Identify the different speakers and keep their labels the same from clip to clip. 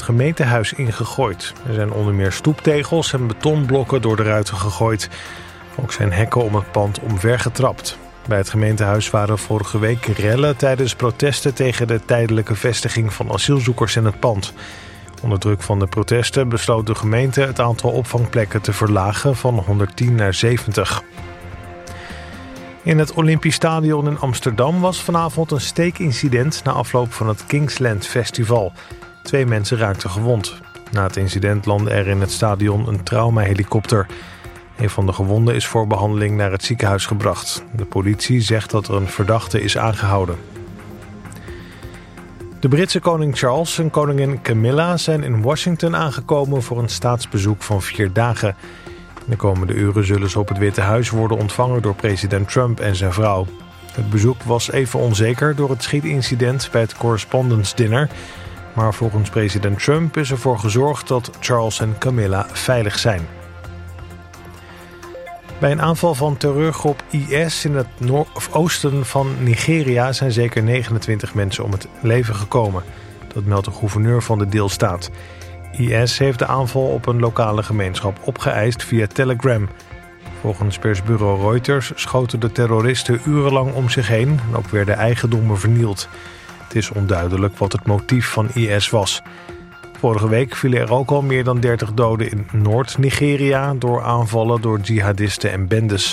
Speaker 1: gemeentehuis ingegooid. Er zijn onder meer stoeptegels en betonblokken door de ruiten gegooid. Ook zijn hekken om het pand omvergetrapt. Bij het gemeentehuis waren vorige week rellen tijdens protesten tegen de tijdelijke vestiging van asielzoekers in het pand. Onder druk van de protesten besloot de gemeente het aantal opvangplekken te verlagen van 110 naar 70. In het Olympisch Stadion in Amsterdam was vanavond een steekincident na afloop van het Kingsland Festival. 2 mensen raakten gewond. Na het incident landde er in het stadion een traumahelikopter. Een van de gewonden is voor behandeling naar het ziekenhuis gebracht. De politie zegt dat er een verdachte is aangehouden. De Britse koning Charles en koningin Camilla zijn in Washington aangekomen voor een staatsbezoek van 4 dagen. De komende uren zullen ze op het Witte Huis worden ontvangen door president Trump en zijn vrouw. Het bezoek was even onzeker door het schietincident bij het Correspondence Dinner. Maar volgens president Trump is ervoor gezorgd dat Charles en Camilla veilig zijn. Bij een aanval van terreurgroep IS in het oosten van Nigeria zijn zeker 29 mensen om het leven gekomen. Dat meldt de gouverneur van de deelstaat. IS heeft de aanval op een lokale gemeenschap opgeëist via Telegram. Volgens persbureau Reuters schoten de terroristen urenlang om zich heen en ook werden eigendommen vernield. Het is onduidelijk wat het motief van IS was. Vorige week vielen er ook al meer dan 30 doden in Noord-Nigeria door aanvallen door jihadisten en bendes.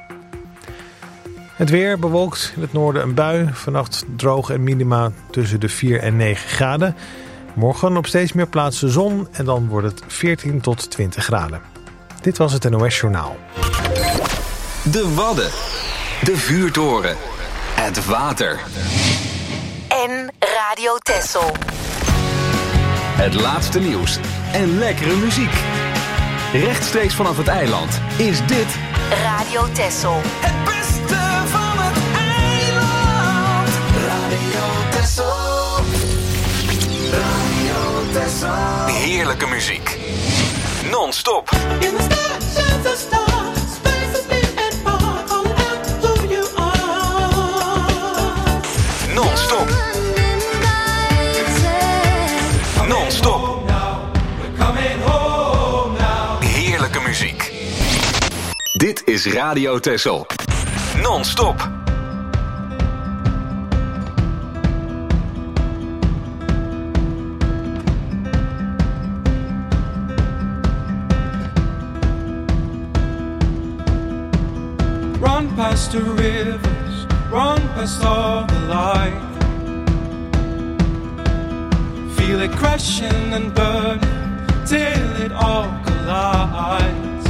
Speaker 1: Het weer bewolkt, in het noorden een bui. Vannacht droog en minima tussen de 4 en 9 graden. Morgen op steeds meer plaatsen zon en dan wordt het 14 tot 20 graden. Dit was het NOS Journaal.
Speaker 2: De Wadden, de vuurtoren, het water.
Speaker 3: En Radio Texel.
Speaker 2: Het laatste nieuws en lekkere muziek. Rechtstreeks vanaf het eiland is dit
Speaker 3: Radio Texel.
Speaker 4: Het beste van het eiland. Radio Texel. Radio Texel.
Speaker 2: heerlijke muziek. Non-stop.
Speaker 4: In the sky shines the star. Space is big and far. Call out who you are.
Speaker 2: Non-stop. Non-stop. Heerlijke muziek. Dit is Radio Texel. Non-stop.
Speaker 5: Run past the rivers, run past all the light. Feel it crashing and burning till it all collides.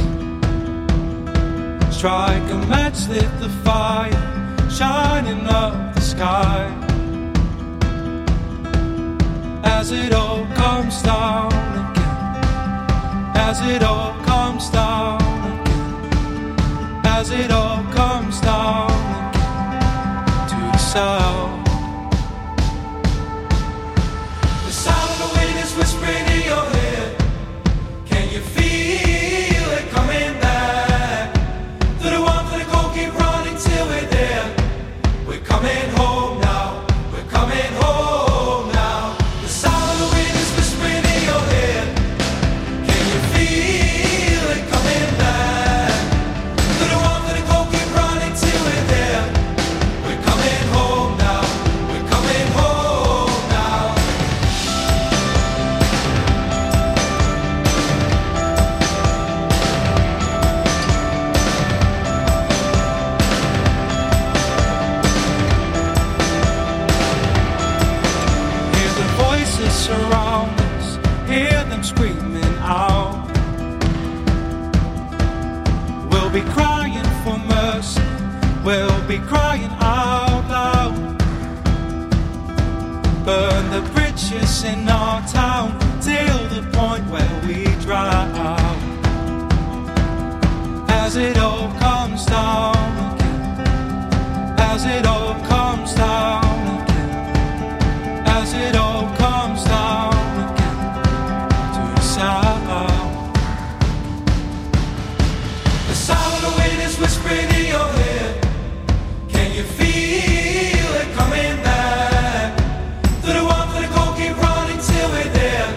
Speaker 5: Strike a match, lit the fire, shining up the sky. As it all comes down again, as it all comes down again, as it all comes down again to the sound. The sound of the wind is whispering in your head. Can you feel it coming back? To the warmth of the cold, keep running till we're there. We're coming home now, we're coming home now. The sound of the wind is whispering in your head. Can you feel it coming back? To the warmth of the cold, keep running till we're there. We're coming home now, we're coming home now. Hear the voices surround us, hear them screaming out. We'll be crying for mercy, we'll be crying out loud. Burn the bridges in our town till the point where we drown. As it all comes down again, as it all comes down again, as it all comes down again to the sound. The sound of the wind is whispering in your head. Can you feel it coming back? To the warmth of the cold, keep running till we're there.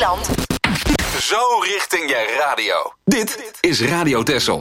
Speaker 3: eiland.
Speaker 2: Zo richting je radio. Dit is Radio Texel.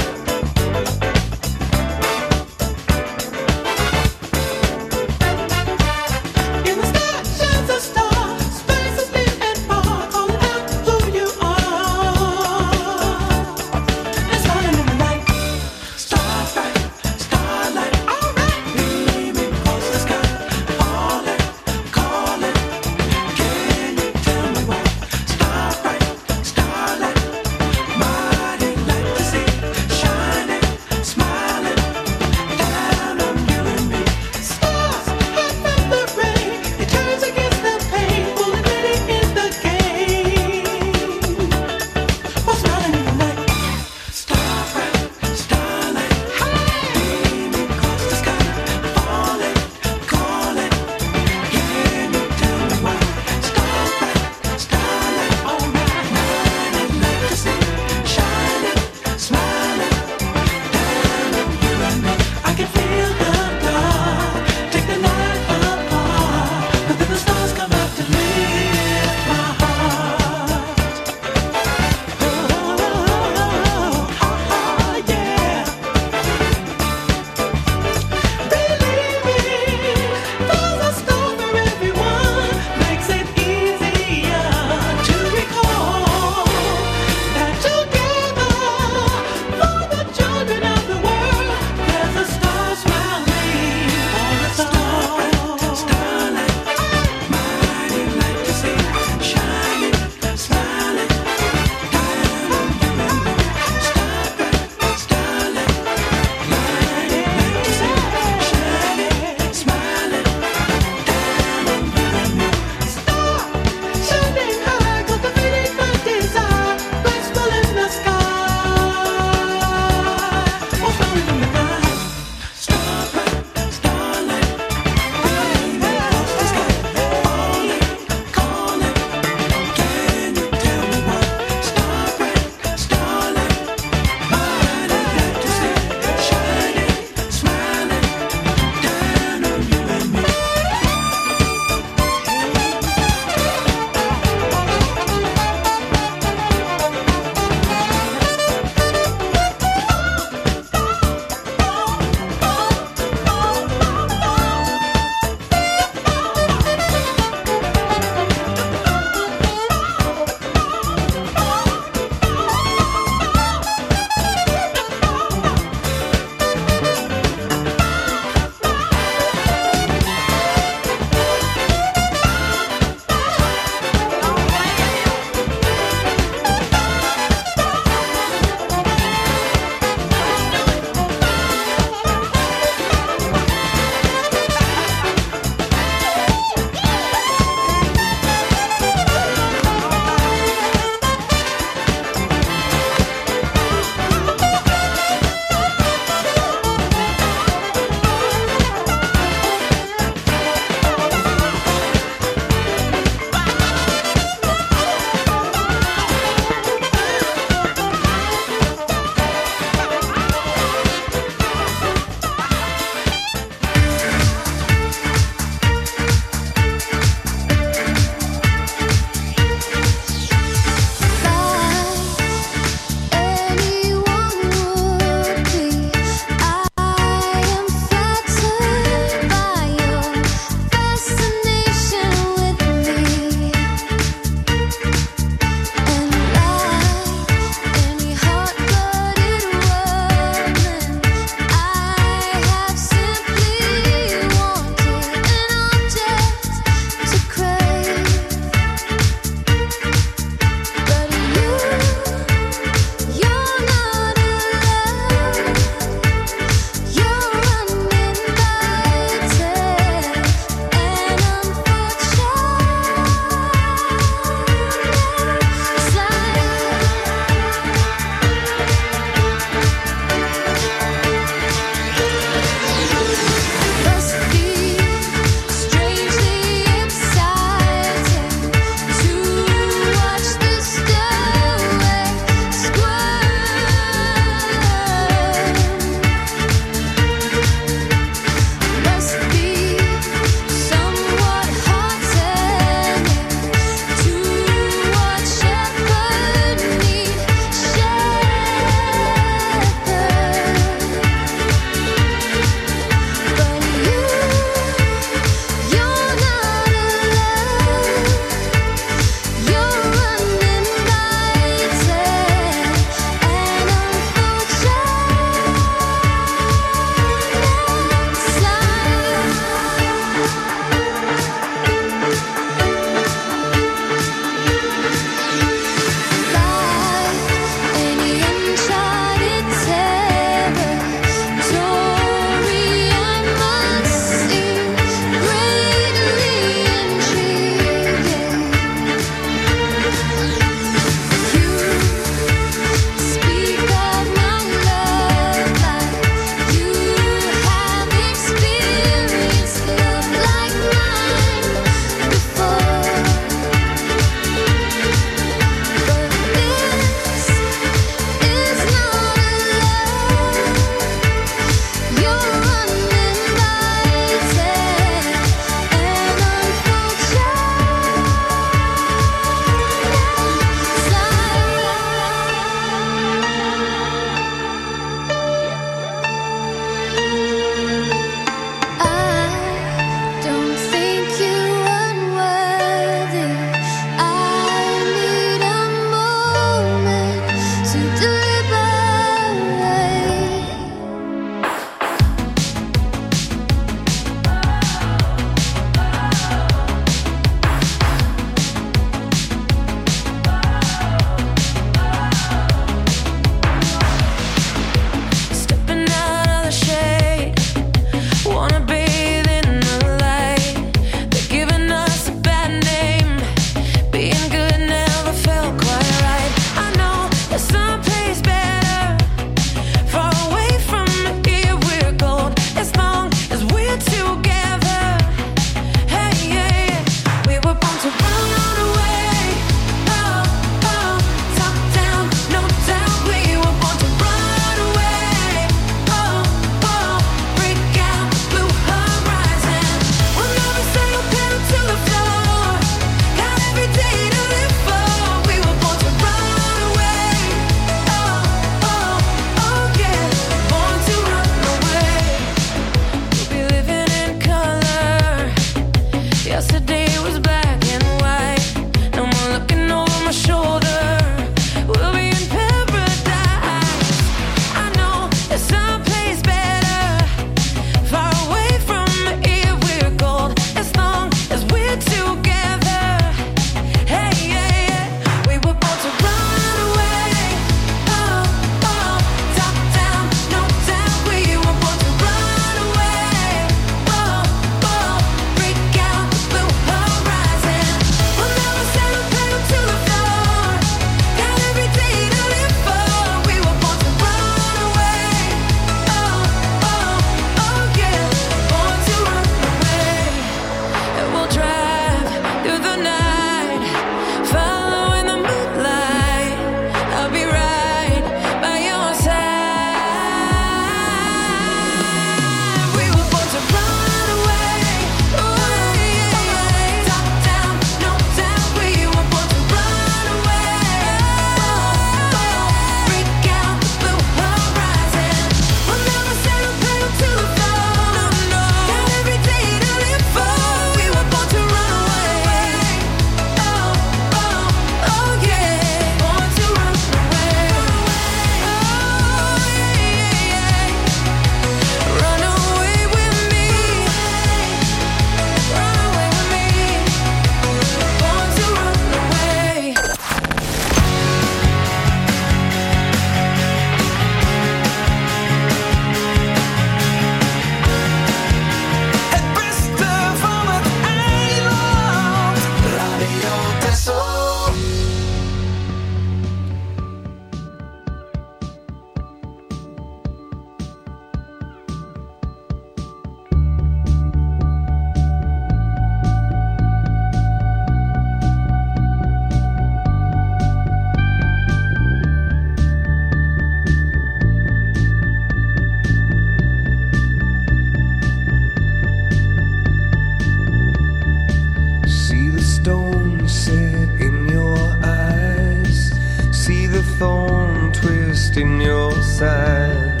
Speaker 6: in your side.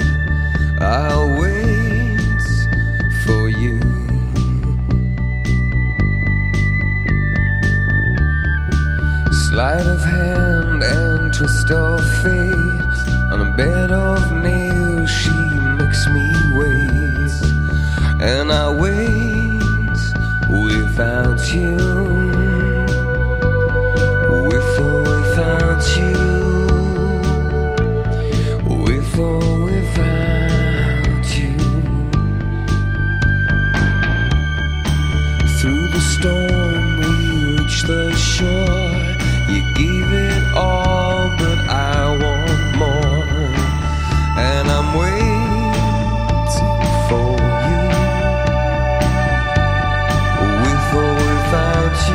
Speaker 6: I'll wait for you. Sleight of hand and twist of fate. On a bed of nails she makes me wait. And I wait without you. With or without you. With or without you. Through the storm we reach the shore. You gave it all, but I want more. And I'm waiting for you. With or without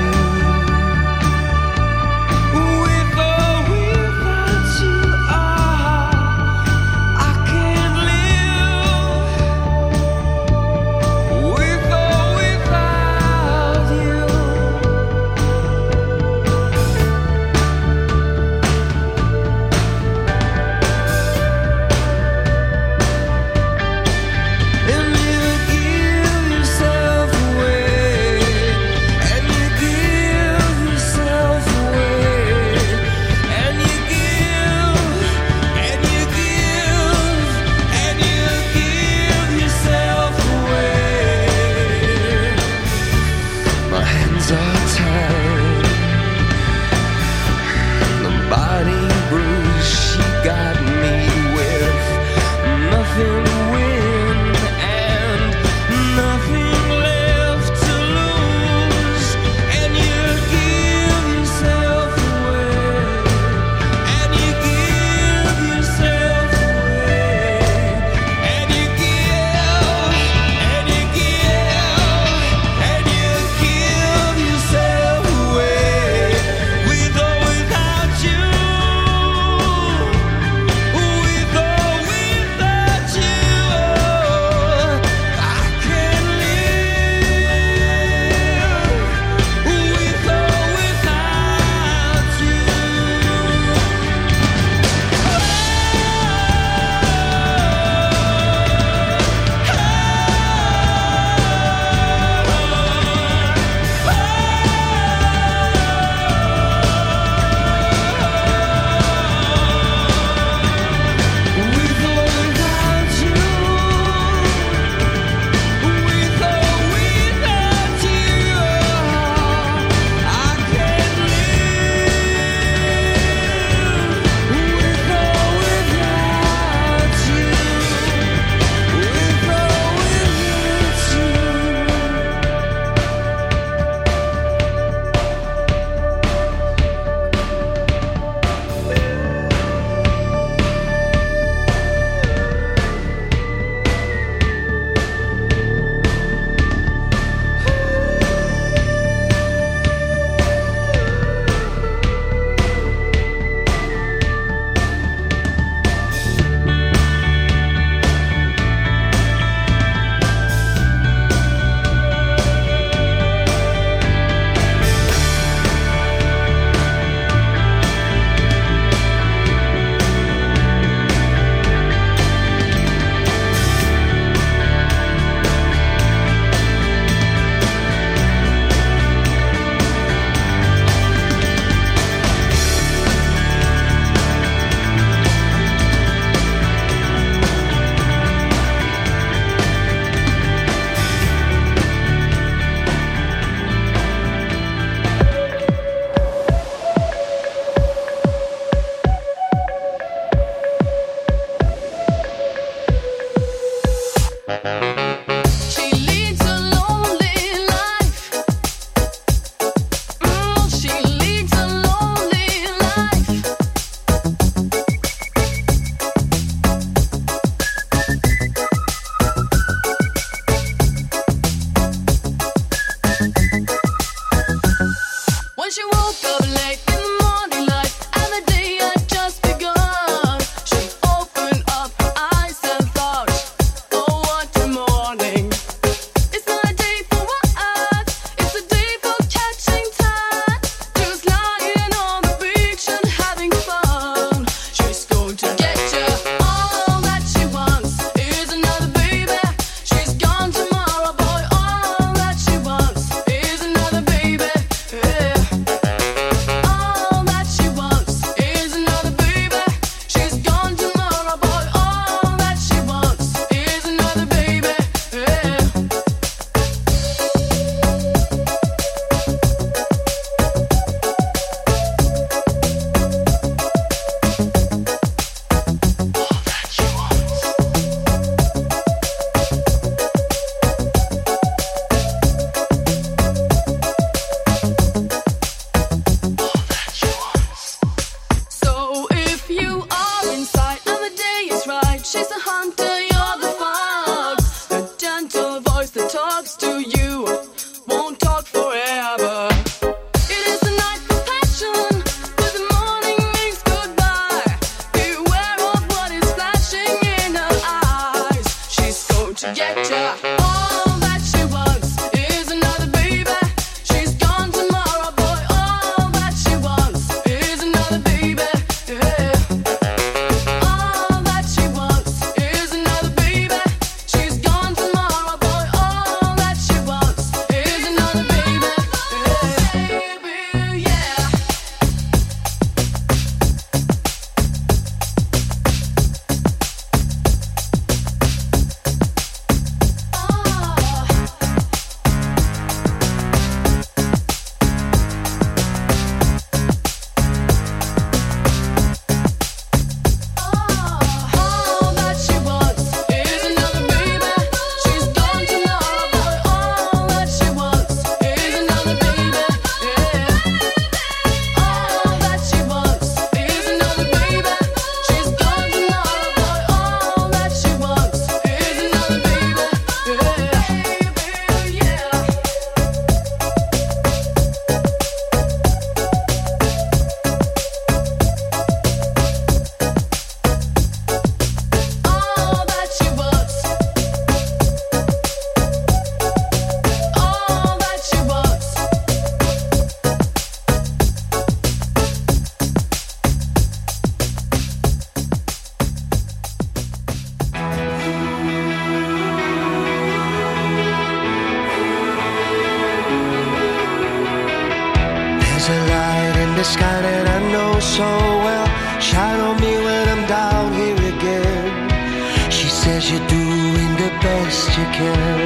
Speaker 7: the sky that I know so well. Shine on me when I'm down here again. She says you're doing the best you can.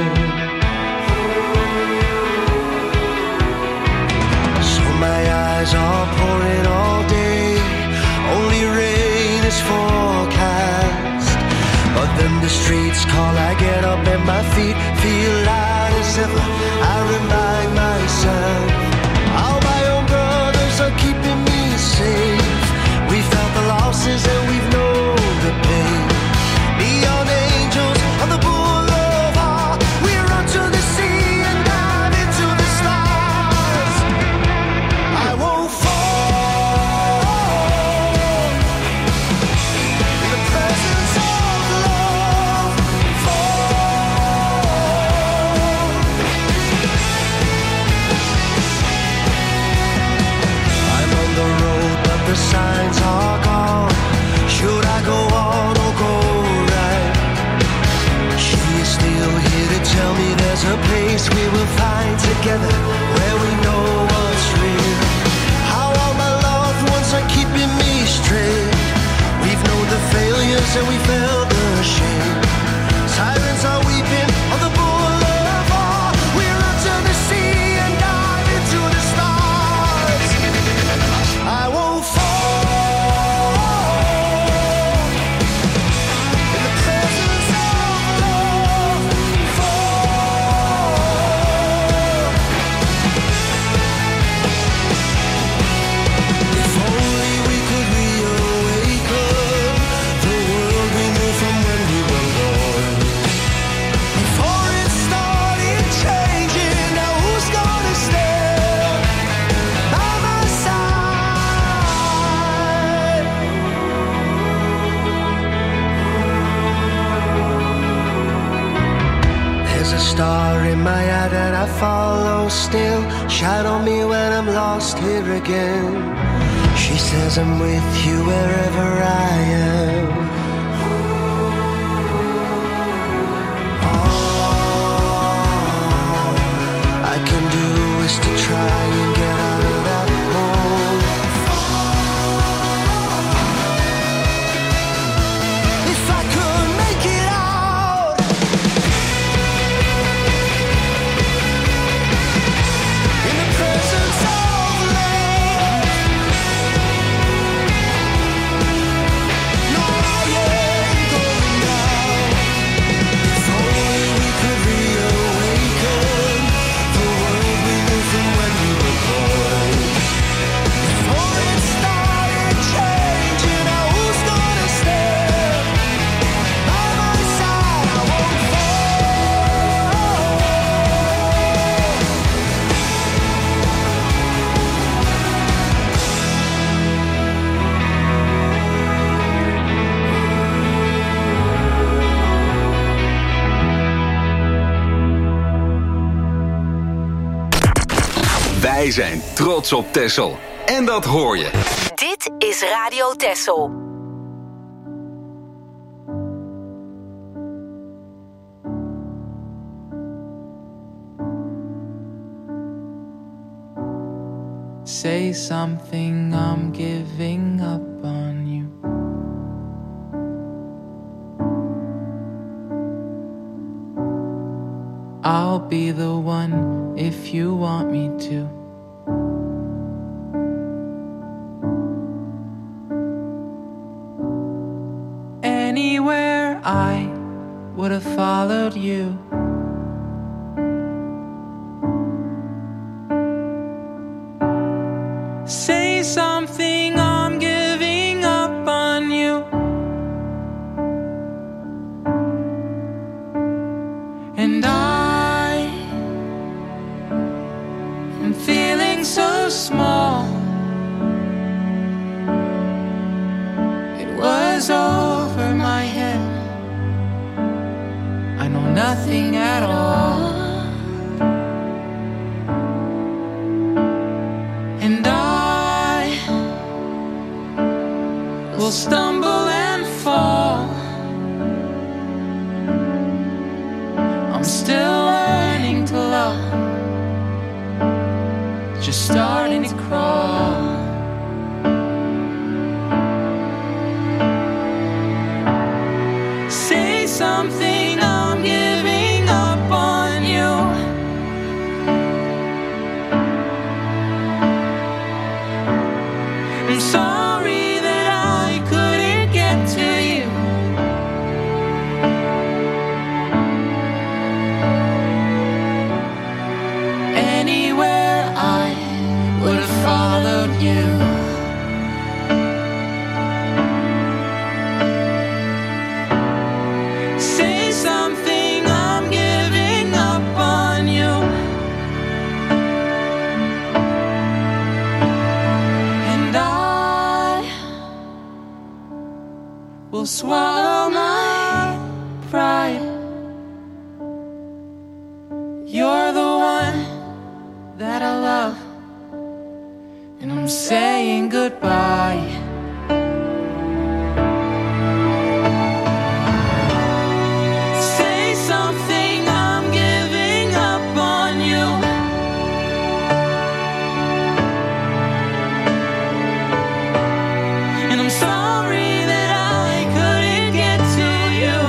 Speaker 7: So my eyes are pouring all day. Only rain is forecast. But then the streets call, I get up and my feet feel light as ever. I remind myself how my own brothers are keeping me safe. We felt the losses and we've known the pain. Neon angels on the boulevard. We run to the sea and dive into the stars. I won't fall in the presence of love. I'm on the road, but the signs are gone. Should I go on or go right? She is still here to tell me there's a place we will find together, where we know what's real. How all my loved ones are keeping me straight. We've known the failures and we felt the shame. Sirens are weeping on the boulevard. We run to the sea and dive into the stars. I won't fall in the presence of love. Fall. in my eye that I follow still. Shadow me when I'm lost here again. She says I'm with you wherever I am. All I can do is to try and get out of that hole. If I could make it out, in the presence of love, no, I ain't going down. If only we could reawaken the world we knew from when we were boys. Before it started changing, now who's gonna stand by my side? I won't fall.
Speaker 2: Wij zijn trots op Texel. En dat hoor je.
Speaker 3: Dit is Radio Texel.
Speaker 8: Say something, I'm giving up on you. I'll be the one if you want me to. Anywhere I would have followed you. Say something, I'm giving up on you. And I am feeling so small. It was over my head. I know nothing at all. And I will stumble and fall. I'm still learning to love, just starting to crawl. Say something, I'm giving up on you. I'm sorry that I couldn't get to you. Anywhere I would have followed you. Say something, I'm giving up on you. And I will swallow my pride. You're the one that I love, and I'm saying goodbye. Say something, I'm giving up on you. And I'm sorry that I couldn't get to you.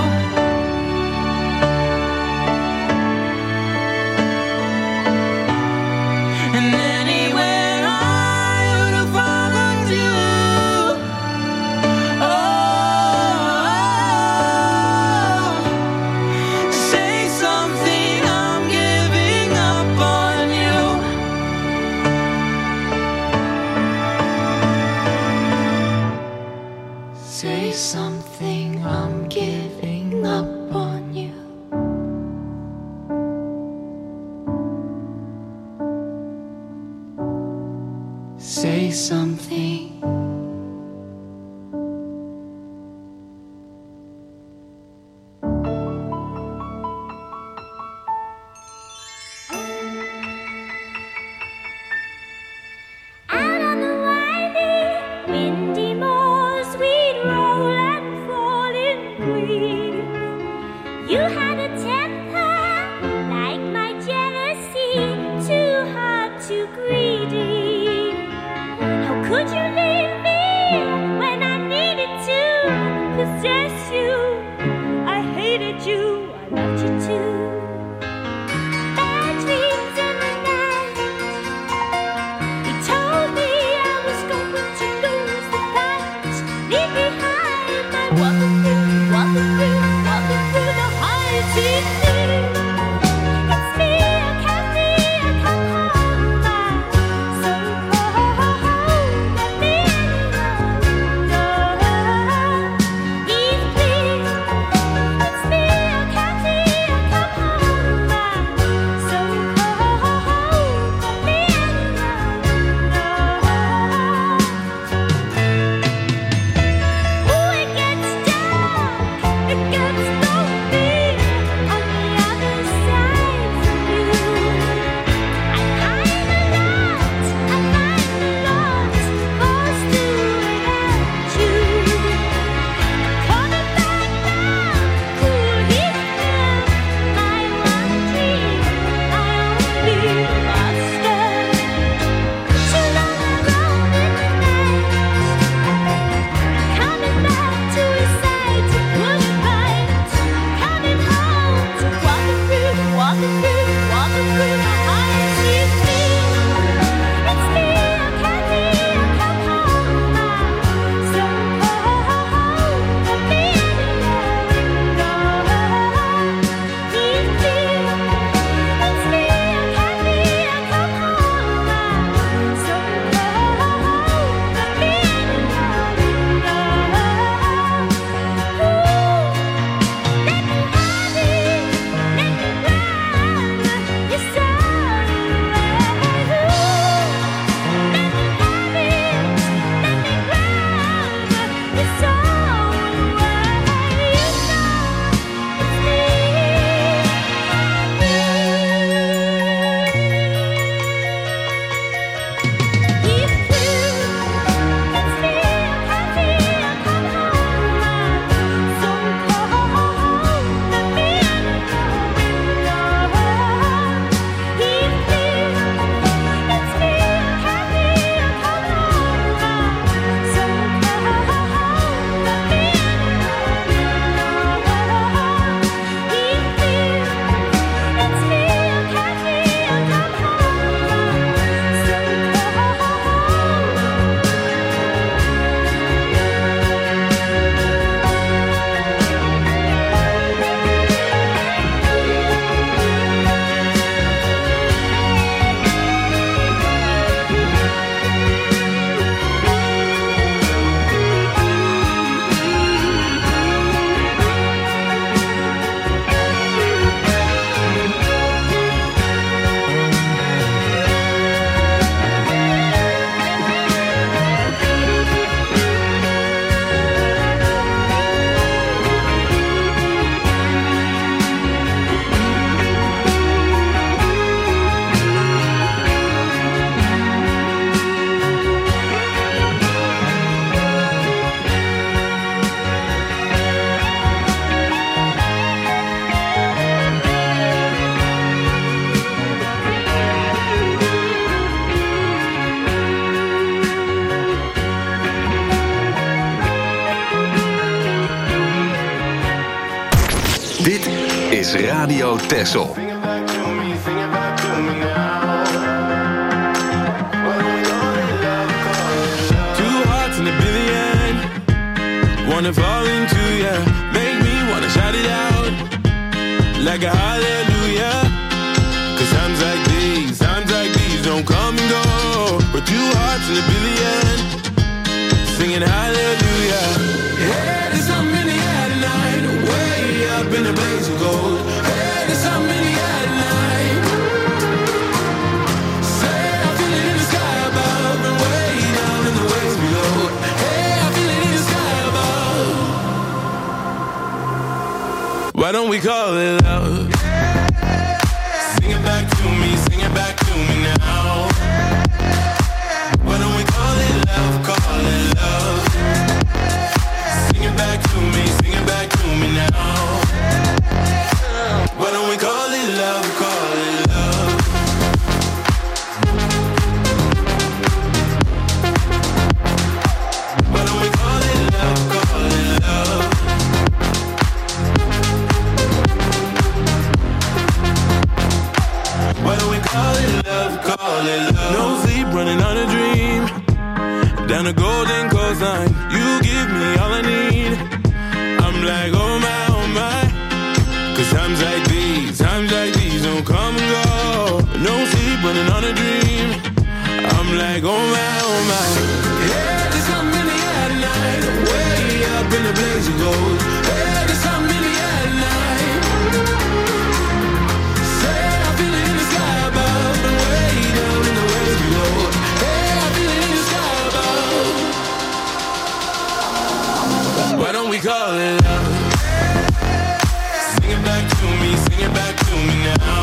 Speaker 8: And anywhere I would have followed you. Oh, say something, I'm giving up on you. Say something, I'm giving up on you. Say something.
Speaker 2: is Radio Texel.
Speaker 5: Wanna fall into ya, make me wanna shout it out like a hallelujah. Cause times like these don't come and go. We're two hearts in a billion, singing hallelujah. Hey, there's something in the air tonight, way up in the blaze of gold. Hey, there's something in the air tonight. Say I feel it in the sky above and way down in the waves below. Hey, I feel it in the sky above. Why don't we call it love? Sing it back to me, sing it back to me now. Why don't we call it love, call it love? Sing it back to me, sing it back to me now. Why don't we call it love, call it love? Why don't we call it love, call it love? Why don't we call it love, call it love? No sleep, running on a dream. Down the golden coastline, you give me all I need. I'm like, oh my. Cause times like these don't come and go. No sleep, running on a dream. I'm like, oh my. Yeah, there's something in the air tonight, way up in the blaze of gold. Yeah, there's something in the air tonight. Say I feel it in the sky above and way down in the waves below. Hey, I feel it in the sky above. Why don't we call it love? Sing it back to me, sing it back to me now.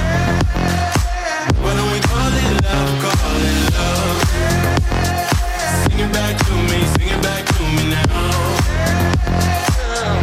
Speaker 5: Why don't we call it love, call it love? Sing it back to me, sing it back to me now.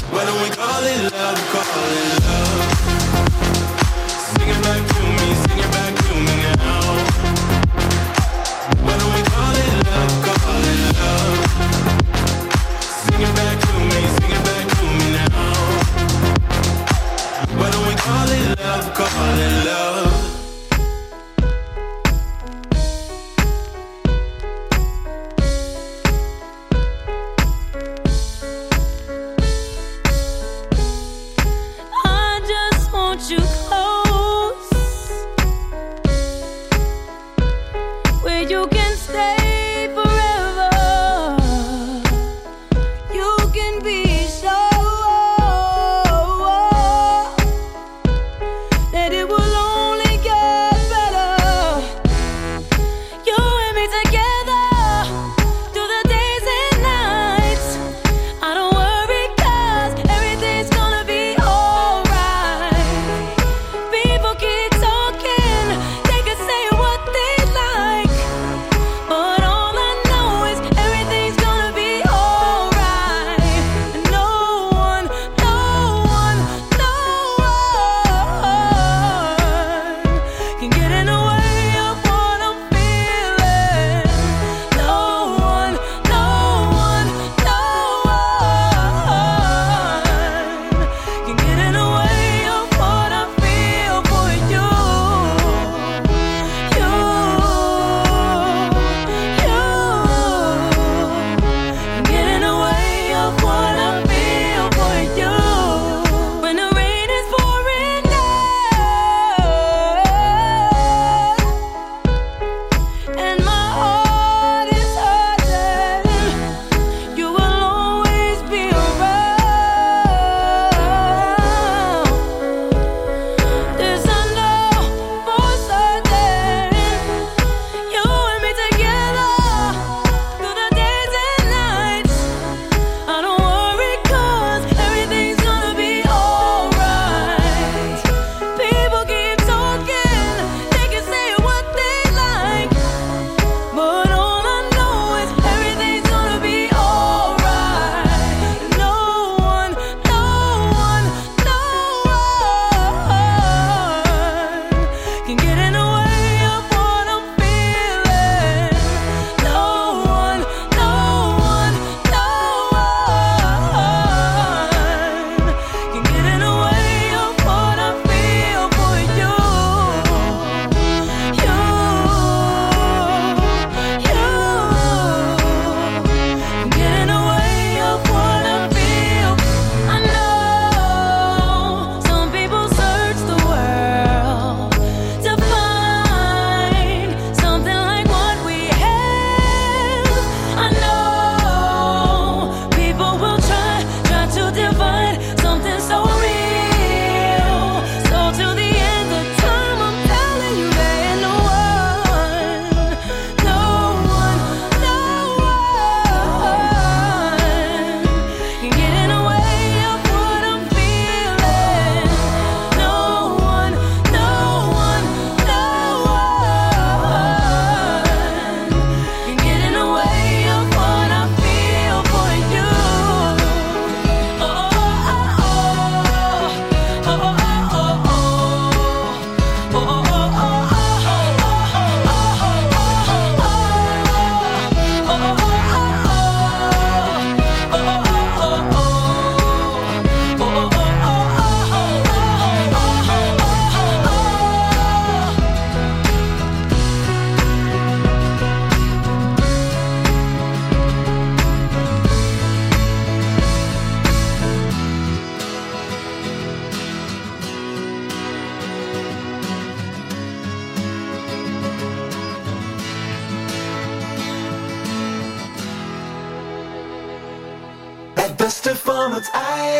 Speaker 5: beste van het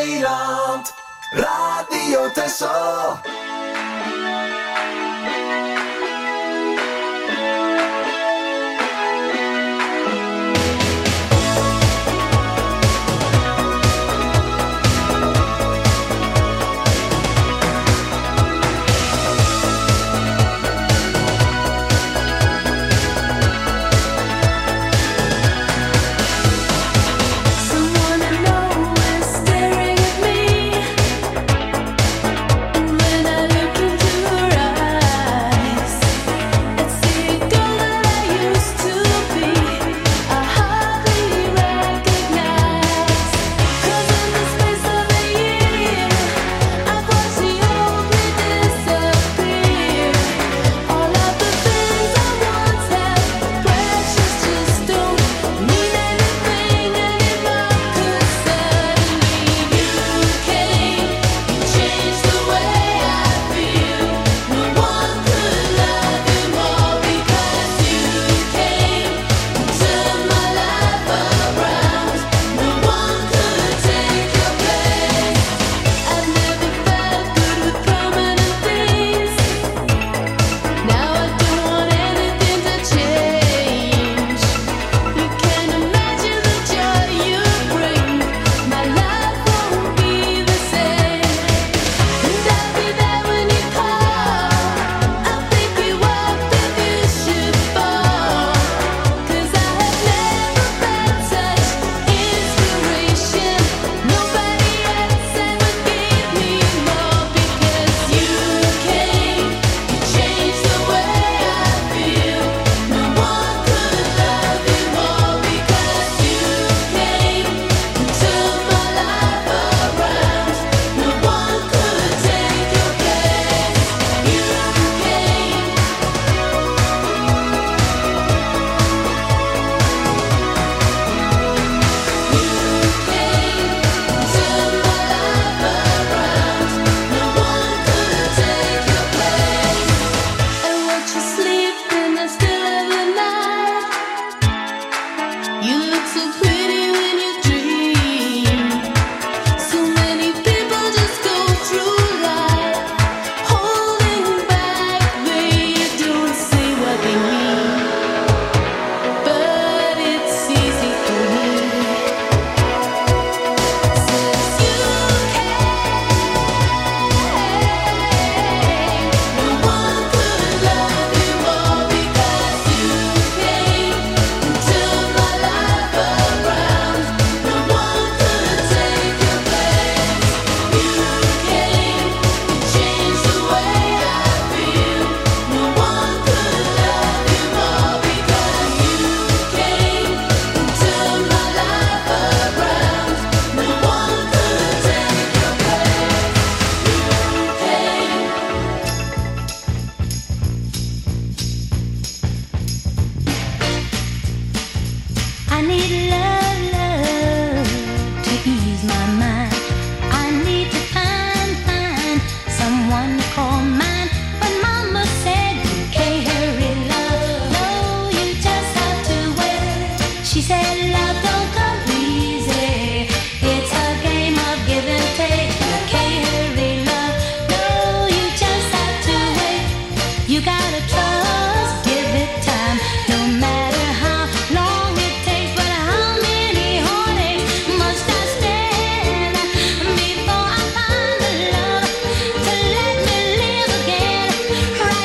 Speaker 5: eiland. Radio Texel.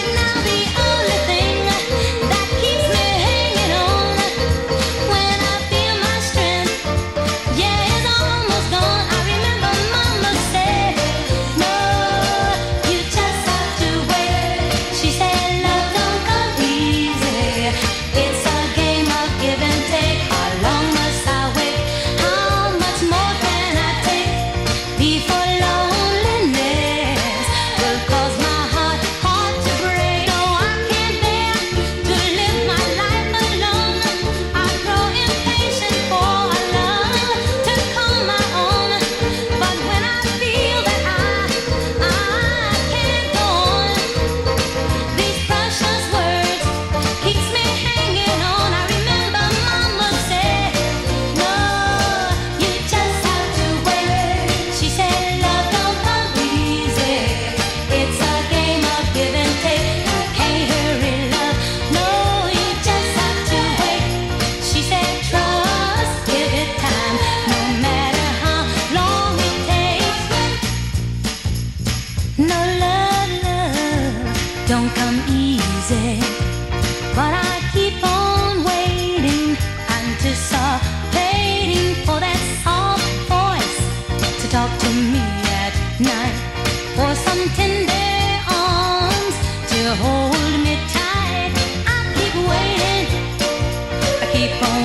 Speaker 9: When I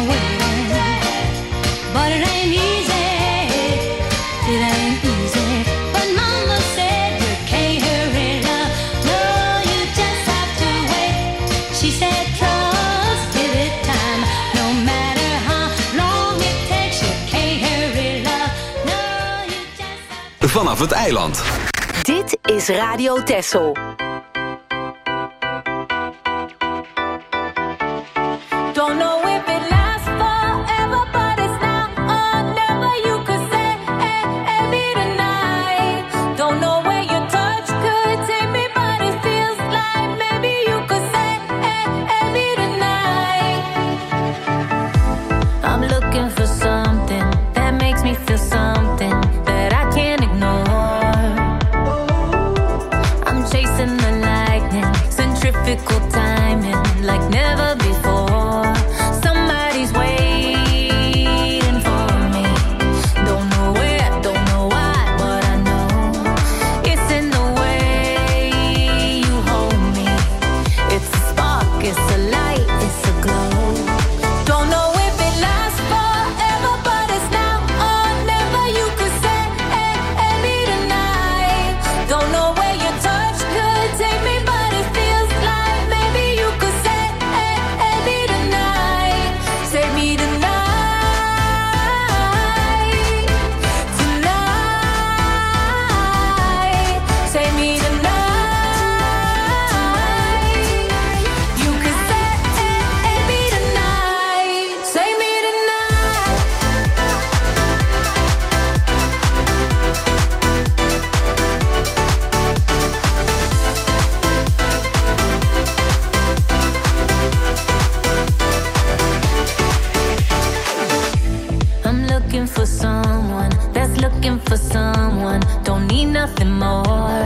Speaker 8: waiting, but it ain't easy. It ain't easy. But Mama said you can't hurry love. No, you just have to wait. She said trust, give it time. No matter how long it takes, you can't hurry love. No, you just have to.
Speaker 2: Vanaf het eiland.
Speaker 3: Dit is Radio Texel.
Speaker 8: Don't know if it lasts forever, but it's now or never. You could say, hey, me tonight. Don't know where your touch could take me, but it feels like maybe you could say, hey, me tonight. I'm looking for something that makes me feel something that I can't ignore. I'm chasing the lightning, centrifugal timing, like never before. Somebody's waiting for me. Don't know where, don't know why, but I know it's in the way you hold me. It's a spark, it's a light, it's a glow. Don't know if it lasts forever, but it's now or never. You could say, hey, me tonight. Don't know where your touch could take me, but it feels like maybe you could say, hey, me tonight. Save me tonight. Tonight. Save me tonight. You could say, hey, me tonight. Save me tonight. I'm looking for someone that's looking for someone. Don't need nothing more.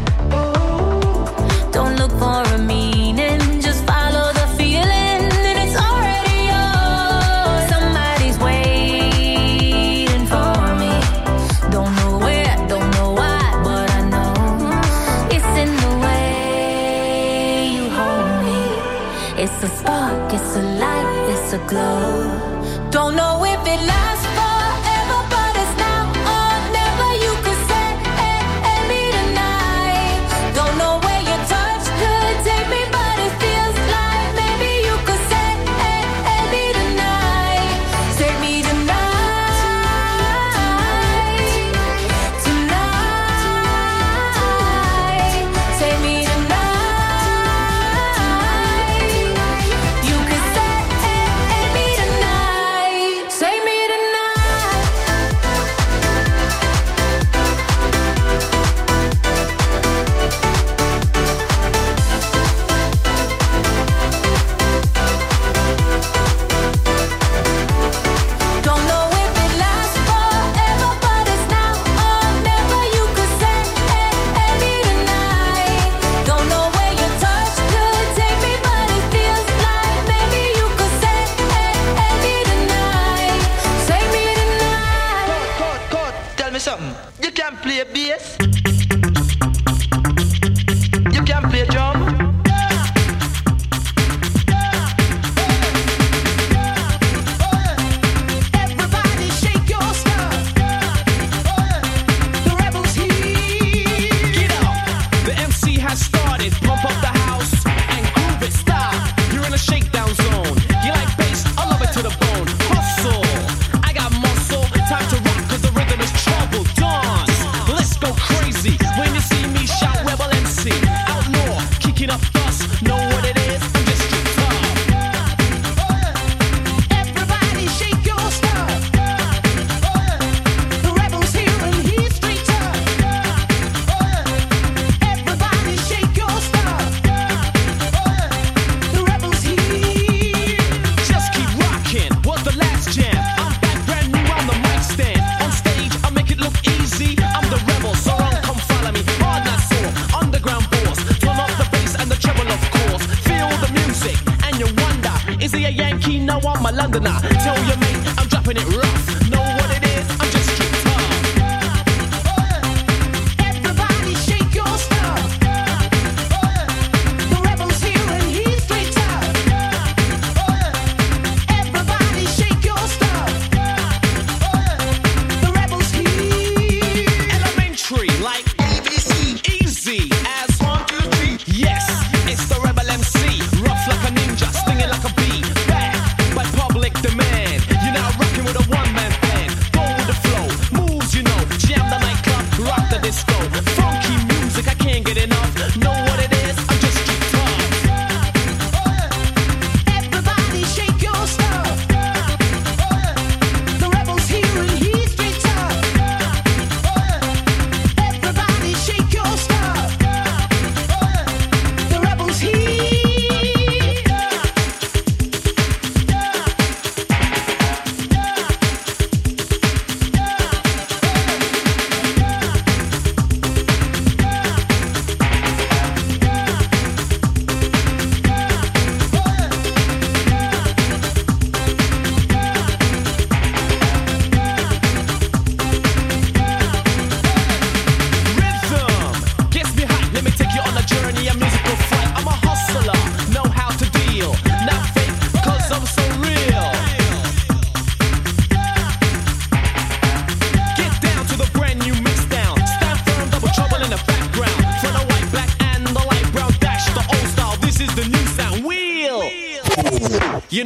Speaker 8: Don't look for a meaning, just follow the feeling, and it's already yours. Somebody's waiting for me. Don't know where, don't know why, but I know it's in the way you hold me. It's a spark, it's a light, it's a glow. Don't know if it lasts forever, but it's now or never. You could say, hey, me tonight. Don't know where your touch could take me, but it feels like maybe you could say, hey, me tonight. Save me tonight. Tonight. Save me tonight. You could say, hey, me tonight. Save me tonight. Don't know if it lasts forever, but it's now or never. You could say, hey, me tonight. Don't know where your touch could take me, but it feels like maybe you could say, hey, me tonight. Save me tonight.
Speaker 9: Code, tell me something. You can play bass. You can play drum.
Speaker 4: Everybody shake your stuff. The rebels here.
Speaker 5: Get up! The MC has started. Pump up the house and groove it. Stop! You're in a shakedown zone. You like bass? I love it to the bone. Hustle! I got muscle. Time to rock 'cause the rhythm is trouble. Dance! Let's go crazy. When you see me shout Rebel MC. Out north, kicking up dust. Know what it is? I'm just street tough.
Speaker 4: Everybody shake your stuff. The rebels here and he's straight tough. Everybody shake your stuff. The rebels here.
Speaker 5: Just keep rocking. Was the last jam? I'm back brand new on the mic stand. On stage, I make it look easy. I'm the rebel, so run, come follow me. Hard not sore, underground boss. Turn off the bass and the treble, of course. Feel the music and you wonder, is he a Yankee? No, I'm a Londoner. Tell your mate I'm dropping it rough. Know what it is? I'm just street tough.
Speaker 4: Everybody shake your stuff. The rebels here and he's straight tough. Everybody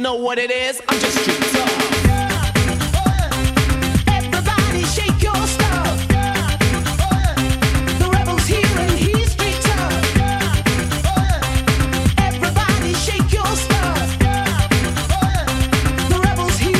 Speaker 10: know what it is. I'm just street tough. Everybody shake your stuff. The rebel's here and he's street tough. Everybody shake your stuff. The rebel's here.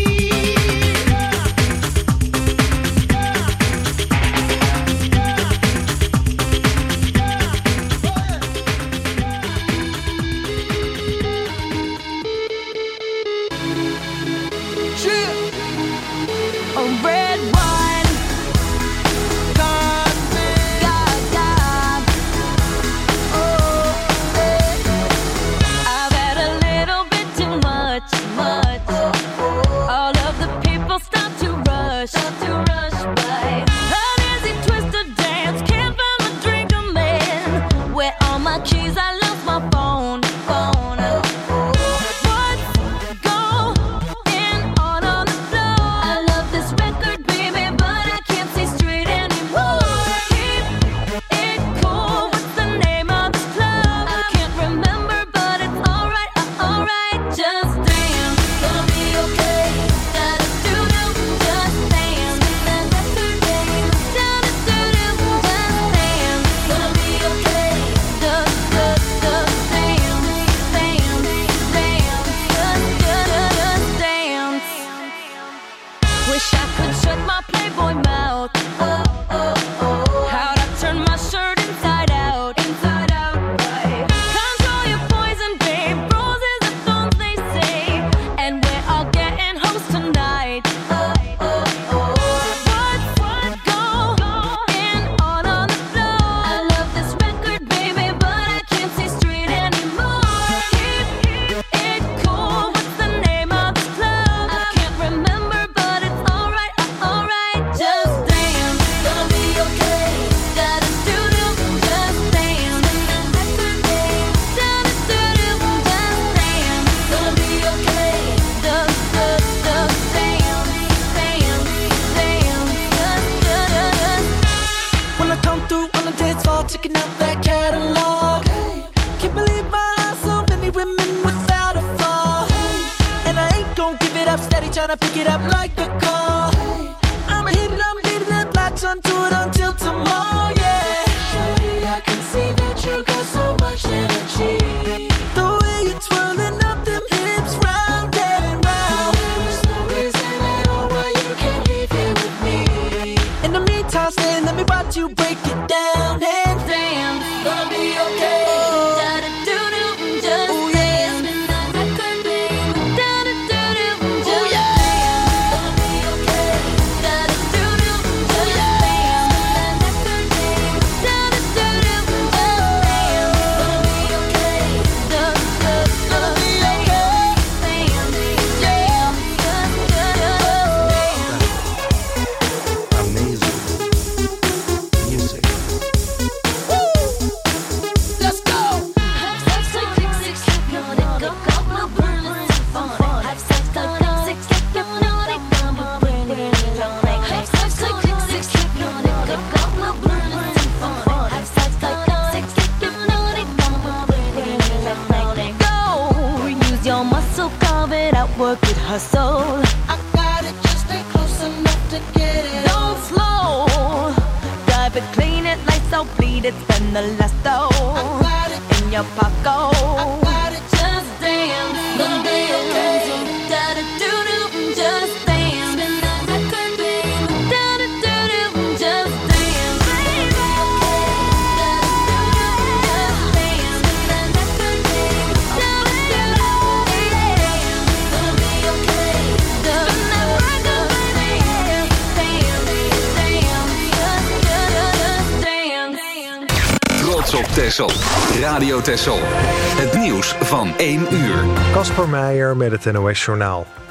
Speaker 5: Tryna pick it up like a call. I'ma hit it, latch onto it until tomorrow, yeah. Shorty, I can see that you got so much energy. The way you're twirling up them hips round and round. There's no reason at all why you can't leave here with me. In the meantime, stay, let me watch you break it down and dance. Gonna be okay.
Speaker 8: Work it, hustle.
Speaker 5: I got it, just stay close enough to get it.
Speaker 8: Don't slow. Drive it, clean it, lights out, bleed it, spend the last dough.
Speaker 5: I got it
Speaker 8: in your pocket.
Speaker 5: I got it,
Speaker 8: just dance.
Speaker 5: Gonna be okay.
Speaker 8: Da-da-do-do, just dance. Spin that record, babe. Da-da-do-do, just dance, baby.
Speaker 2: Op Texel. Radio Texel. Het nieuws van 1 uur.
Speaker 1: Kasper Meijer met het NOS Journaal.